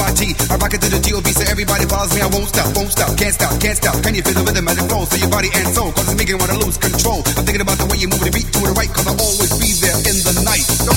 R-O-Y-T. I rock it to the G-O-V, so everybody follows me. I won't stop, can't stop, can't stop. Can you feel the rhythm as it flows through your body and soul? Cause it's making me wanna lose control. I'm thinking about the way you move the beat to the right, cause I'll always be there in the night.